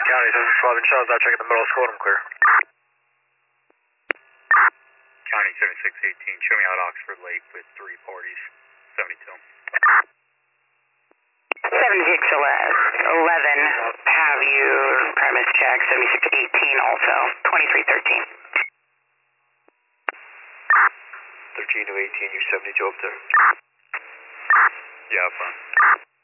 County, this is 11 Charles, out checking the middle school, I'm clear. County 7618, show me out Oxford Lake with 3 parties, 72. 7611, have you premise check, 7618 also, 2313. 13 to 18, you 72 up there. Yeah, fine.